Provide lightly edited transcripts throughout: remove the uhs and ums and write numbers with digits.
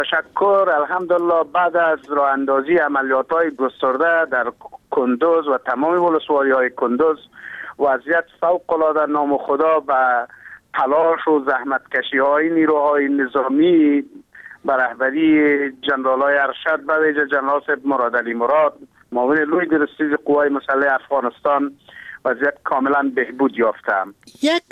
تشکر. الحمدلله بعد از راه اندازی عملیات‌های گسترده در کندوز و تمام ولسوالی‌های کندوز، وضعیت فوق‌العاده نام خدا به تلاش و زحمت‌کشی‌های نیروهای نظامی به رهبری جنرال‌های ارشد به ویژه جنرال صاحب مرادعلی مراد، معاون لوی درستیز قوای مسلح افغانستان، وضعیت کاملا بهبود یافته. یک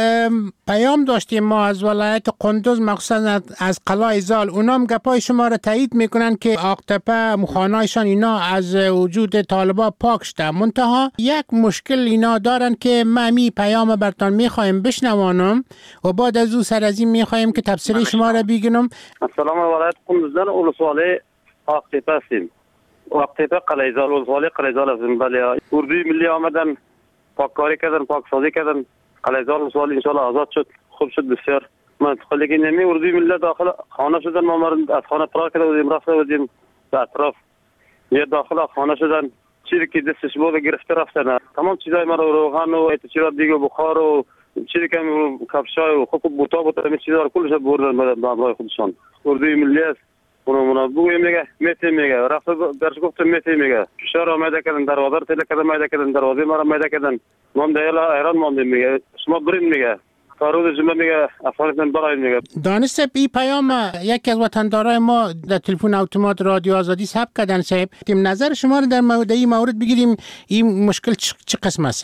پیام داشتیم ما از ولایت قندوز، مخصوصا از قلعه زال. اونام گپای شما را تایید میکنن که آقتپه مخانه‌شان اینا از وجود طالبا پاک شده. منتها یک مشکل اینا دارن که ما می پیام برتان میخوایم بشنوانم و بعد از او سر از این میخوایم که تفسیر شما را بگیرم. السلام ولایت قندوز در ولسوالی آقتپه هستیم. آقتپه قلعه زال، ولسوالی قلعه زال هستیم. بله، اردوی ملی آمدن، پاککاری کردن، پاکسازی کردن. قلعه زال ولسوالی انشالله آزاد شد، خوب شد بسیار. منطقه که نمی اردوی ملی داخل خانه شدن، ما از خانه فرار کرده بودیم، رفته بودیم به اطراف، یه داخل خانه شدن، چیزی که دستش بود گرفته رفتن، تمام چیزای ما رو، روغن و چیزا دیگه، بخار و چیزی که کفشای و خوب بوتا همه چیزا رو کلش بردن به همراه خودشان. اردوی ملی است. اونا بوی میگه میته میگه، رفت درش گفت میته میگه، فشار آمده کردن، دروازه رو تله کردن، آمده کردن، دروازه ما رو آمده کردن. ما دیالا ایران ماندیم میگه، شما برین میگه، تا روز جمعه میگه افغانستان برای میگه. دانش ای پیام یکی از وطندارای ما در تلفن اتومات رادیو آزادی ثبت کردن. صاحب نظر شما رو در این مورد بگیریم، این مشکل چه قسم است؟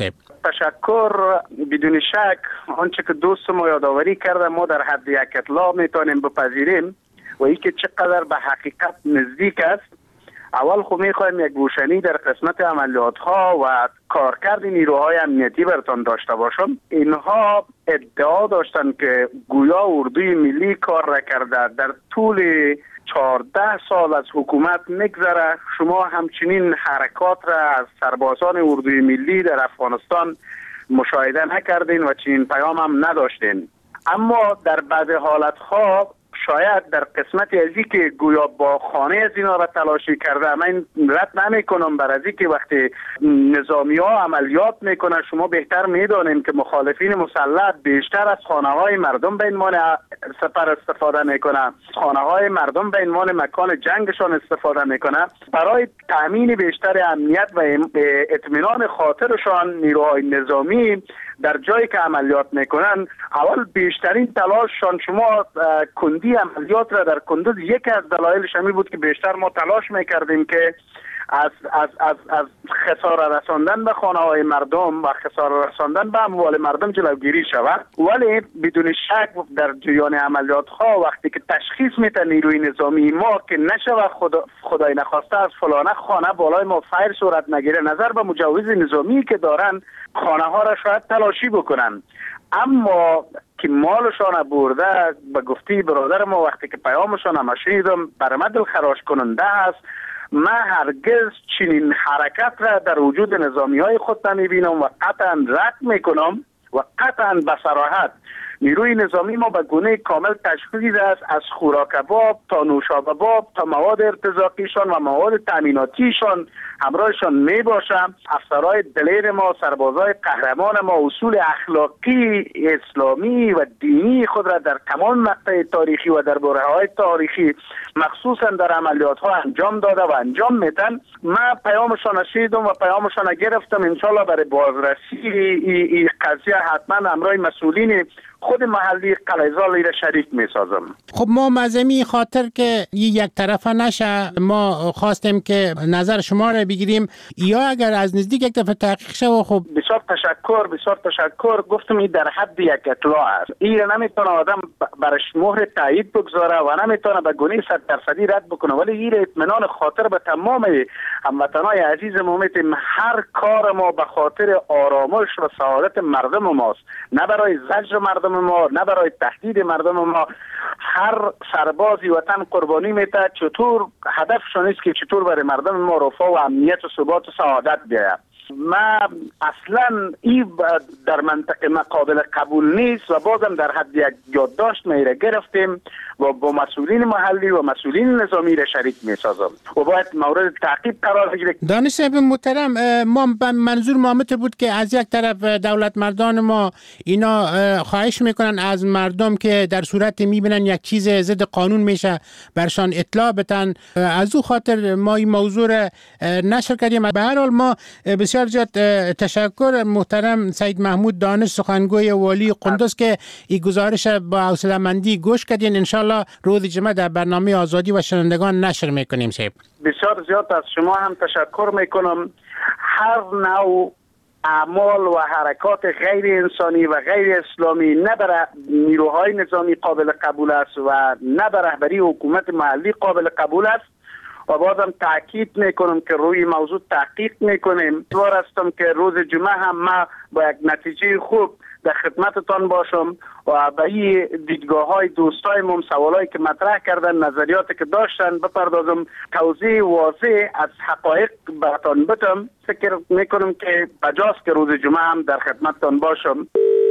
تشکر. بدون شک آنچه که دوست ما یادآوری کرده ما در حد یک اطلاع میتونیم بپذیریم و ای که چقدر به حقیقت نزدیک است. اول خب میخوایم یک روشنی در قسمت عملیات ها و کارکرد نیروهای امنیتی برتان داشته باشم. اینها ادعا داشتن که گویا اردوی ملی کار را کرده. در طول 14 سال از حکومت نگذره، شما همچنین حرکات را از سربازان اردوی ملی در افغانستان مشاهده نکردین و چنین پیام هم نداشتین. اما در بعض حالتها شاید در قسمت ازی که گویا با خانه از اینا را تلاشی کرده، من رد نمی کنم بر ازی که وقتی نظامی ها عملیات میکنن، شما بهتر میدانین که مخالفین مسلح بیشتر از خانه های مردم به عنوان سپر استفاده میکنن، خانه های مردم به عنوان مکان جنگشان استفاده میکنن. برای تامین بیشتر امنیت و اطمینان خاطرشان نیروهای نظامی در جایی که عملیات میکنن، اول بیشترین تلاششان، شما کندی عملیات را در کندوز یکی از دلایلش همین بود که بیشتر ما تلاش میکردیم که از خسارت رساندن به خانه های مردم و خسارت رساندن به اموال مردم جلوگیری شود. ولی بدون شک در جریان عملیات ها وقتی که تشخیص میده نیروی نظامی ما که نشود خدای نخواسته از فلانه خانه بالای ما فایر صورت نگیره، نظر به مجوز نظامی که دارن خانه ها را شاید تلاشی بکنن. اما که مالشان برده، به گفته برادر ما وقتی که پیامشان هم شنیدم برام دلخراش کننده است. من هرگز چنین حرکت را در وجود نظامی های خود نمیبینم و قطعا رد میکنم و قطعا به صراحت نیروی نظامی ما به گونه کامل تشخیص است، از خوراک باب تا نوشابه باب تا مواد ارتزاقیشان و مواد تامیناتیشان همراهشان می باشم. افسرهای دلیر ما، سربازای قهرمان ما اصول اخلاقی اسلامی و دینی خود را در تمام مقطع تاریخی و در برهه‌های تاریخی مخصوصا در عملیات ها انجام داده و انجام میدن. من پیامشان شنیدم و پیامشان گرفتم. انشالله برای بازرسی این قضیه حتما همراه مسئولین خود محلی قلعه زال را شریک میسازم. خب ما مزمی خاطر که یک طرفه نشه، ما خواستیم که نظر شما را بگیریم یا اگر از نزدیک یک دفعه تحقیق شه. خب بسیار تشکر. گفتم این در حد یک اطلاع است. این نمیتونه آدم برش مهر تایید بگذاره و نمیتونه به گونه 100% رد بکنه، ولی این اطمینان خاطر به تمام هموطنای عزیز ما میتیم. هر کار ما به خاطر آرامش و سعادت مردم ماست، نه برای زجر مردم ما، نه برای تهدید مردم ما. هر سربازی وطن قربانی میده، چطور هدفشون است که چطور برای مردم ما رفاه و امنیت و ثبات و سعادت بیاید. ما اصلا این در منطقه ما قابل قبول نیست و بازم در حد یک یادداشت ما گرفتیم و با مسئولین محلی و مسئولین نظامی را شریک می‌سازم و باید مورد تعقیب قرار بگیره. دانش صاحب محترم، ما منظور مامت بود که از یک طرف دولت مردان ما اینا خواهش میکنن از مردم که در صورت میبینن یک چیز ضد قانون میشه برشان اطلاع بدن. از او خاطر ما این موضوع را نشر کردیم. به هر حال ما بسیار زیاد تشکر محترم سید محمود دانش سخنگوی والی قندوز که این گزارش با حوصله‌مندی گوش کردین. انشالله روز جمعه در برنامه آزادی و شنوندگان نشر میکنیم. صاحب بسیار زیاد از شما هم تشکر میکنم. هر نوع اعمال و حرکات غیر انسانی و غیر اسلامی نه بر نیروهای نظامی قابل قبول است و نه بر رهبری حکومت محلی قابل قبول است و بازم تاکید میکنم که روی موضوع تحقیق میکنیم. امیدوار هستم که روز جمعه هم ما با یک نتیجه خوب در خدمتتان باشم و به این دیدگاه های دوستایمون سوالایی که مطرح کردن، نظریاتی که داشتن بپردازم، توضیح واضح از حقایق براتان بدم. فکر میکنم که بجاست که روز جمعه هم در خدمتتان باشم.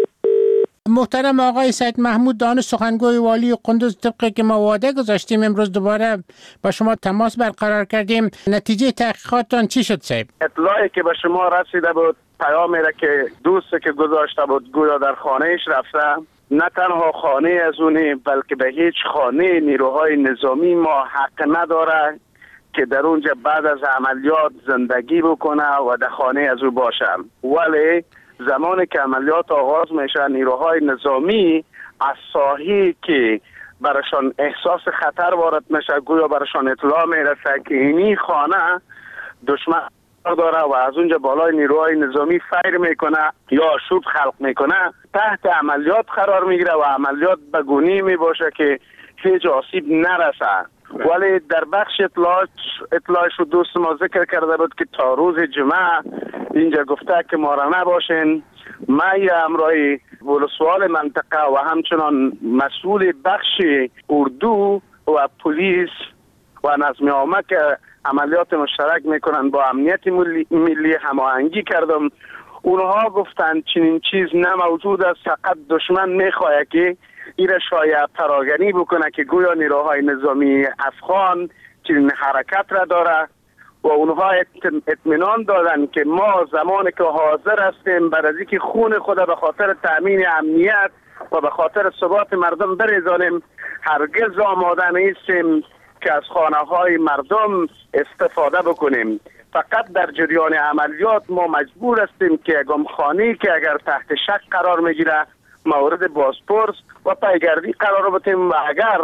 محترم آقای سید محمود دانش سخنگوی والی قندوز، طبقی که ما وعده گذاشتیم امروز دوباره با شما تماس برقرار کردیم. نتیجه تحقیقاتتان چی شد صاحب؟ اطلاعی که به شما رسیده بود، پیامی را که دوستی که گذاشته بود گویا در خانهش رفته، نه تنها خانه از اونه بلکه به هیچ خانه نیروهای نظامی ما حق نداره که در اونجا بعد از عملیات زندگی بکنه و در خانه از او باشه. ولی زمانی که عملیات آغاز میشه نیروهای نظامی از ساحی که برشان احساس خطر وارد میشه گویا برشان اطلاع میرسه که اینی خانه دشمن داره و از اونجا بالای نیروهای نظامی فیر میکنه یا آشوب خلق میکنه، تحت عملیات قرار میگیره و عملیات به گونه‌ای میباشه که هیچ آسیب نرسه. ولی در بخش اطلاعش دوست ما ذکر کرده بود که تا روز جمعه اینجا گفته که ما را نباشین. ما یا امرای ولسوال منطقه و همچنان مسئول بخش اردو و پلیس و نظم عامه که عملیات مشترک میکنن با امنیت ملی هماهنگی کردم. اونها گفتن چنین چیز نه موجود است، فقط دشمن میخواه که ایره شاید پراگنی بکنه که گویا نیروهای نظامی افغان چنین حرکت را داره و اونها اطمینان دادن که ما زمانی که حاضر هستیم بعد از اینکه خون خود به خاطر تامین امنیت و به خاطر ثبات مردم بریزانیم هرگز آماده نیستیم که از خانه های مردم استفاده بکنیم. فقط در جریان عملیات ما مجبور هستیم که یکم خانه‌ای که اگر تحت شک قرار میگیره مورد بازپرس و پیگردی قرار بدیم و اگر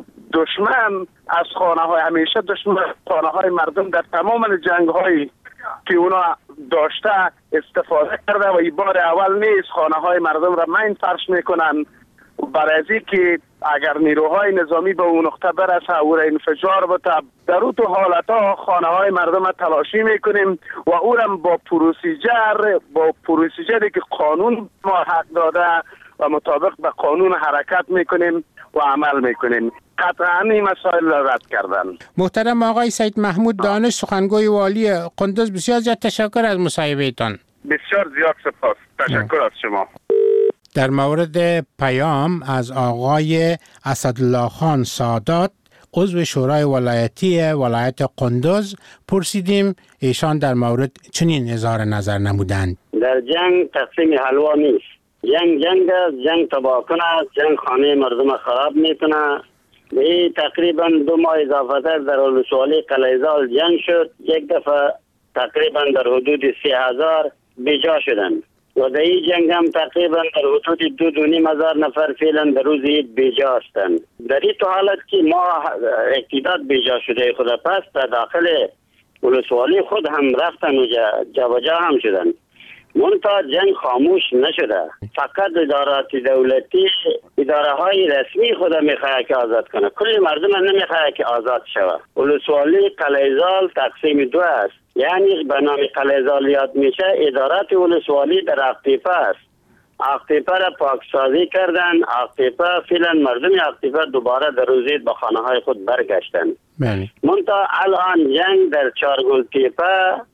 دشمن از خانه های همیشه دشمن خانه های مردم در تمام جنگ هایی که اونا داشته استفاده کرده و این بار اول نیست خانه های مردم را من فرش میکنن برای از که اگر نیروهای نظامی به اون نقطه برسه او را انفجار بده در اون تو حالت ها خانه های مردم را تلاشی میکنیم و او را با پروسیجری که قانون ما حق داده و مطابق به قانون حرکت میکنیم و عمل میکنیم. قطعا این مسائل را رد کردن. محترم آقای سید محمود دانش سخنگوی والی قندوز، بسیار زیاد تشکر از مصاحبه تان. بسیار زیاد سپاس. تشکر از شما. در مورد پیام از آقای اسدالله خان سادات عضو شورای ولایتی ولایت قندوز پرسیدیم ایشان در مورد چنین اظهار نظر نمودند. در جنگ تقسیم حلوا نیست. جنگ است، جنگ تباه کنه، جنگ خانه مردم خراب میکنه. به تقریبا 2 ماه اضافه در ولسوالی قلعه‌زال جنگ شد. یک دفعه تقریبا در حدود 30,000 بیجا شدن و در این جنگ هم تقریبا در حدود 2,500 نفر فعلا در روز عید بیجا هستند. در این حالت که ما اقتداد بیجا شده خود پس در داخل ولسوالی خود هم رفتن و جا هم شدن. منتها جنگ خاموش نشده. فقط ادارات دولتی اداره های رسمی خود میخواه که آزاد کنه. کل مردم نمیخواه که آزاد شود. ولسوالی قلعه‌زال تقسیم 2 است. یعنی به نام قلعه‌زال یاد میشه ادارات ولسوالی در آقتیپه است. آقتیپه را پاکسازی کردن. آقتیپه فعلا مردم آقتیپه دوباره در روزید به خانه های خود برگشتن. منتها الان جنگ در چارگل تیپه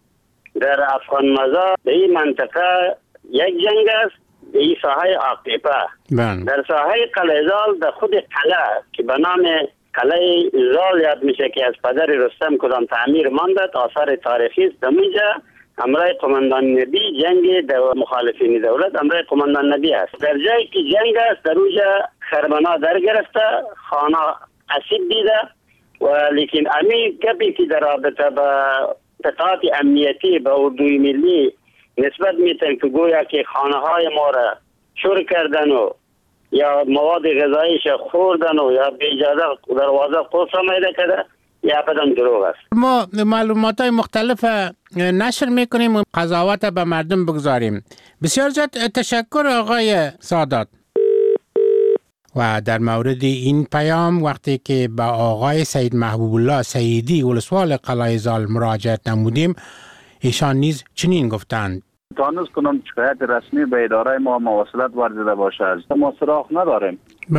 در افغان مزار به این منطقه یک جنگ است، به این ساحه عاقبه. در ساحه قلعه‌زال در خود قلعه که به نام قلعه زال یاد میشه که از پدر رستم کدام تعمیر ماندد، آثار تاریخی است. در همراه قماندان نبی جنگ مخالفین دولت همراه قماندان نبی است. در جایی که جنگ است در اونجا خرمنا در گرفته، خانه اسید دیده و لیکن امی گپی که در رابطه با قطعات امنیتی به اردوی ملی نسبت میتن که گویا که خانه های ما را شور کردن و یا مواد غذاییش خوردن و یا به اجازه دروازه قفل میده کرده، یا ابدا دروغ است. ما معلومات های مختلف نشر میکنیم و قضاوت به مردم بگذاریم. بسیار زیاد تشکر آقای سادات. و در مورد این پیام وقتی که با آقای سید محبوب الله سیدی ولسوال قلعه زال مراجعت نمودیم، ایشان نیز چنین گفتند: تانوز کنم شکایت رسمی به اداره ما مواصلت ورزیده باشه، ما سراغ نداریم.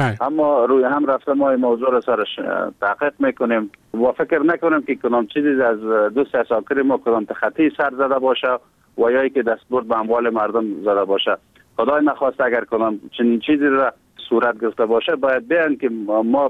اما روی هم رفته ما این موضوع را سرش تحقیق میکنیم و فکر نکنیم که کنم چیزی از دوست اساکر ما کنم تخطی سر زده باشه و یا که دستبرد به اموال مردم زده باشه. خدای نخواست اگر کنم چنین چیزی را صورت گرفته باشه، باید بیان که ما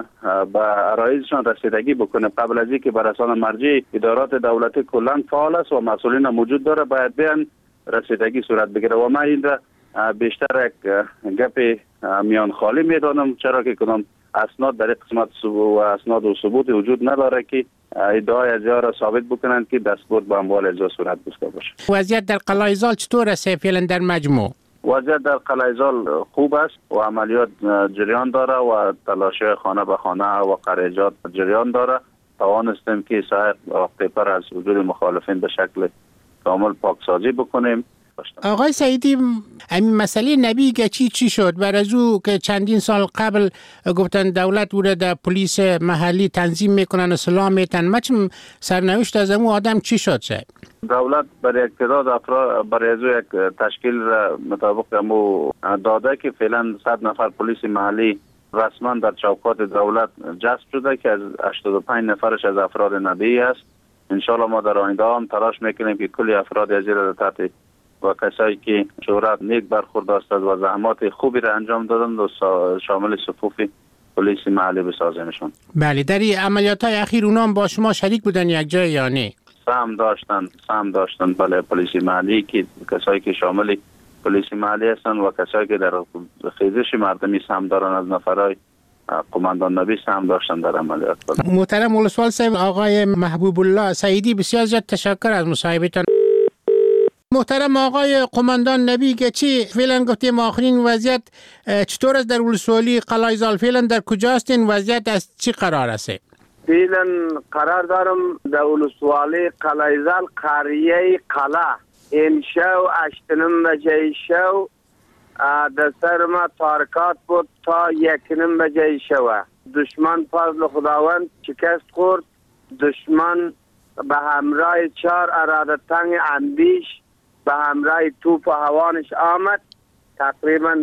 به عرایزشان رسیدگی بکنیم. قبل از اینکه به رسانه مرجع ادارات دولتی کلا فعال است و مسئولین موجود داره، باید بیان رسیدگی صورت بگیره. و من این را بیشتر یک گپ میان خالی میدانم، چرا که کنم اسناد در قسمت اسناد و ثبوت وجود نداره که ادعای از را ثابت بکنند که دستبرد به اموال از صورت گرفته باشه. وضعیت در قلعه زال چطور است فعلا در مجموع؟ وضعیت در قلعه زال خوب است و عملیات جریان داره و تلاش خانه به خانه و خراجات جریان داره. توانستیم که ساحه وقتی‌پر از وجود مخالفین به شکل کامل پاکسازی بکنیم. آقای سیدی، همین مسئله نبی گچی چی شد؟ بر از او که چندین سال قبل گفتن دولت او را در پلیس محلی تنظیم میکنن و سلام میتن، مچم سرنوشت از امو آدم چی شد؟ دولت برای یک تعداد افراد برای از یک تشکیل را مطابق امو داده که فعلا 100 نفر پلیس محلی رسما در چوکات دولت جذب شده که از 85 نفرش از افراد نبی است. انشالله ما در آینده هم تلاش میکنیم که کلی افراد از را تحت و کسایی که شهرت نیک برخورد داشتند و زحمات خوبی را انجام دادند و شامل صفوف پلیس محلی بسازیمشون. بله، در این عملیات های اخیر اونام با شما شریک بودن یک جای یا نه؟ سهم داشتن بله، پلیس محلی که کسایی که شامل پلیس محلی هستند و کسایی که در خیزش مردمی سهم دارن از نفرای قماندان نبی سهم داشتن در عملیات. محترم ولسوال صاحب آقای محبوب الله سیدی، بسیار زیاد تشکر از مصاحبتان. محترم آقای قماندان نبی گچی، فعلا گفتیم آخرین وضعیت چطور است در ولسوالی قلعه زال؟ فعلا در کجاست؟ این وضعیت از چی قرار است؟ فعلا قرار دارم در ولسوالی قلعه زال قریه قلعه امشو 8 بجه شو در سر ما تارکات بود تا 1 بجه شو. دشمن فضل خداوند شکست خورد. دشمن به همراه 4 اراده تنگ اندیش به همراه توپ و هوانش آمد. تقریبا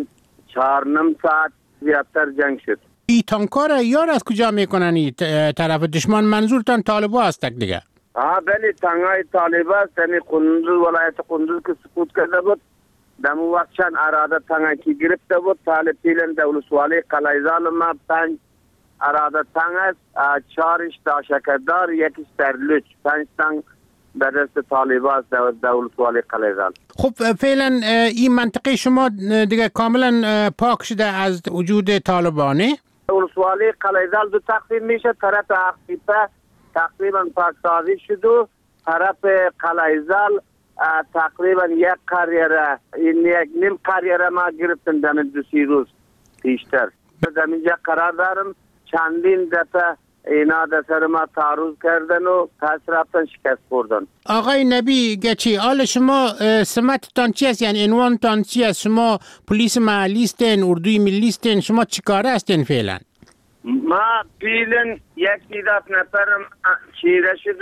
4.5 ساعت زیادتر جنگ شد. این تانکار یار از کجا میکنن این طرف دشمن؟ منظورتان طالبا هست دیگه؟ بله، تنگای طالبا است. یعنی قندوز، ولایت قندوز که سقوط کرده بود، دمو وقت چند اراده تنگی گرفته بود. طالب پیلن در ولسوالی قلعه زال ما 5 اراده تنگ است، 4 داشکدار، 1 سرلوچ، 5 تنگ در دست طالبا است در ولسوالی قلعه زال. خب فعلا این منطقه شما دیگه کاملا پاک شده از وجود طالبانه؟ ولسوالی قلعه زال دو تقسیم میشه. طرف عقیبه تقریبا پاکسازی شد و طرف قلعه زال تقریبا 1 قریه را، این 1.5 قریه را ما گرفتن در 2-3 روز پیشتر. در اینجا قرار دارم. چندین دفعه اینا در سر ما تعرض کردن و پس رفتن شکست خوردن. آقای نبی گچی، حال شما سمتتان چی است؟ یعنی عنوانتان چی است؟ شما پلیس محلی هستین، اردوی ملی هستین، شما چی کاره هستین فعلا؟ ما فعلا 100 نفرم چیره شده،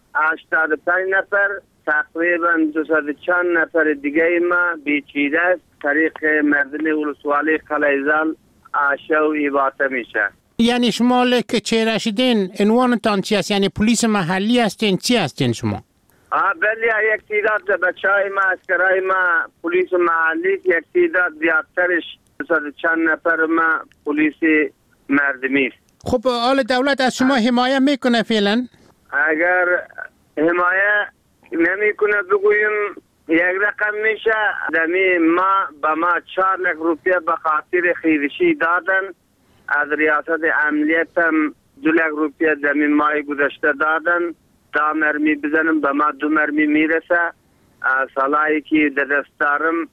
85 نفر، تقریبا 200 چند نفر دیگه ما بیچیده است. طریق مردم ولسوالی قلعه زال شو ایواته میشه. یعنی شما که چیره شدین عنوانتان چی است؟ یعنی پلیس محلی هستین، چی هستین شما؟ بله یک تعداد بچهای ما اسکرای ما پلیس محلی یک تعداد زیادترش چند نفر ما پلیس مردمی است. خب حال دولت از شما حمایه میکنه فعلا؟ اگر حمایه نمیکنه بگویم یک رقم میشه دمی ما به ما 4 لک روپیه به خاطر خیرشی دادن از ریاست امنیت هم 2 لک روپیه دمی ماه گذشته دادن تا مرمی بزنم به ما 2 مرمی میرسه سالایی که در دست دارم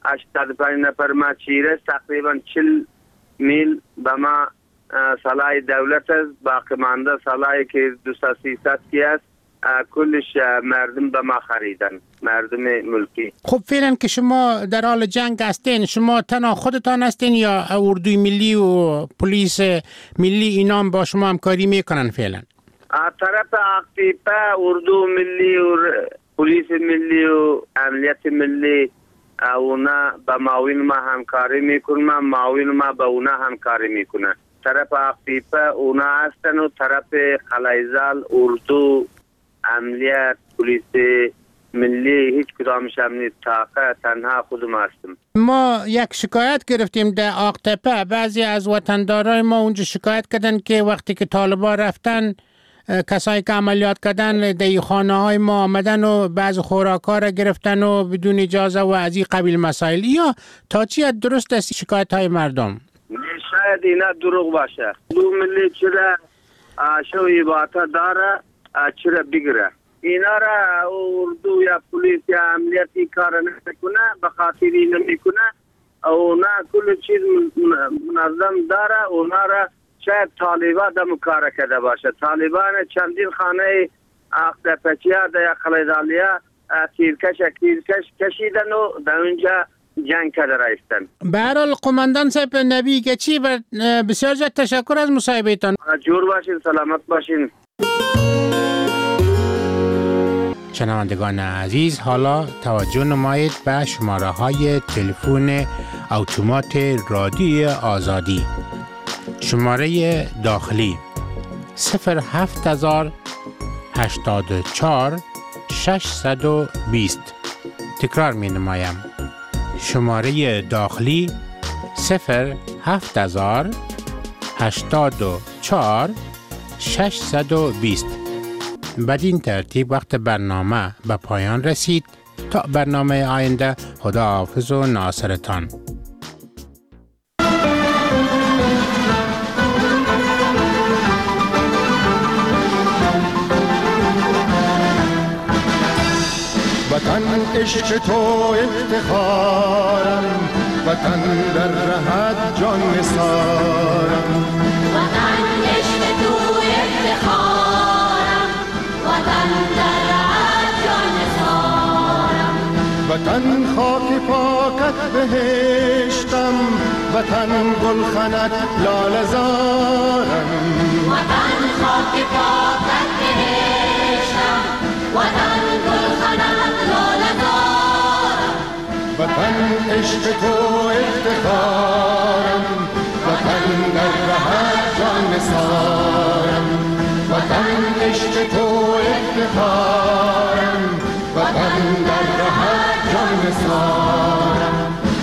85 نفر ما چیره تقریبا 40 میل به ما سالای دولت است باقی مانده سالایی که 200-300 کی است کلش مردم به ما خریدن مردم ملکی. خب فعلا که شما در حال جنگ هستین شما تنها خودتان هستین یا اردوی ملی و پلیس ملی اینام با شما همکاری میکنن فعلا؟ طرف اقتیپه اردو ملی و پلیس ملی و امنیت ملی اونا با معاون ما همکاری میکنن معاون ما با اونا همکاری میکنن. طرف اقتیپه اونا هستن و طرف قلعه‌زال اردو امنیت پلیس ملی هیچ کدامش هم نیست تنها خودم هستم. ما یک شکایت گرفتیم در آقتپه بعضی از وطندارای ما اونجا شکایت کردن که وقتی که طالبان رفتن کسایی که عملیات کردن در خانه های ما آمدن و بعض خوراک‌ها را گرفتن و بدون اجازه و از این قبیل مسائل یا تا چی درست است شکایت های مردم؟ شاید اینا دروغ باشه. دو ملی چرا شوی باتا داره چرا بگیره اینا را اردو یا پلیس یا امنیتی کار نمیکنه به خاطر این نمیکنه اونا کل چیز منظم داره اونا را شاید طالبان دم کار کرده باشه. طالبان چندین خانه اختپچیا در قلعه‌زالیا تیرکش کشیدن و در اونجا جنگ کرده رایستن. به هر حال قماندان صاحب نبی گچی و بسیار زیاد تشکر از مصاحبهتان. جور باشین سلامت باشین. شنوندگان عزیز حالا توجه نمایید به شماره های تلفن اتومات رادیوی آزادی. شماره داخلی 07084 620. تکرار می نمایم. شماره داخلی 07084 620. بدین ترتیب وقت برنامه به پایان رسید. تا برنامه آینده خداحافظ و ناصرتان. وطن عشق تو افتخارم وطن در رهت جان نثارم وطن عشق تو افتخارم وطن در رهت جان نثارم وطن خاک پاکت بهشتم وطن گلخنت لاله زارم وطن خاک پاکت بهشتم وطن گلخنت لاله زارم وطن عشق تو افتخارم وطن در رهت جان نثارم وطن عشق تو افتخارم وطن در رهت جان نثارم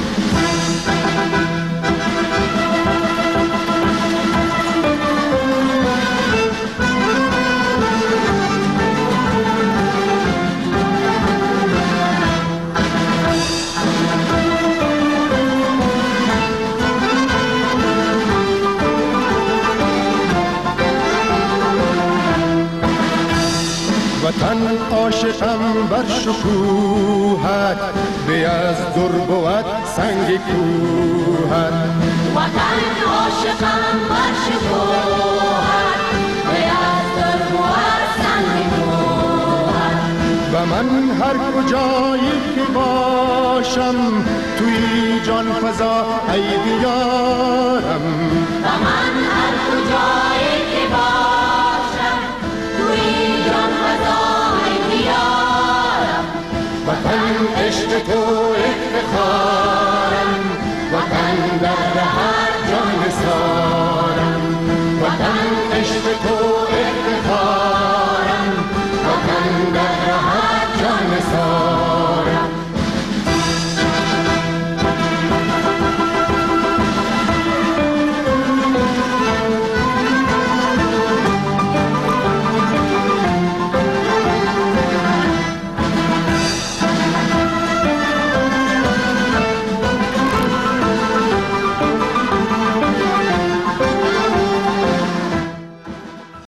وطن عاشقم بر شکوهت به از در بود سنگ کوهت وطن عاشقم بر شکوهت به از در بود سنگ کوهت و من هر کجایی که باشم توی جان فضا ای دیارم و من هر کجایی که باشم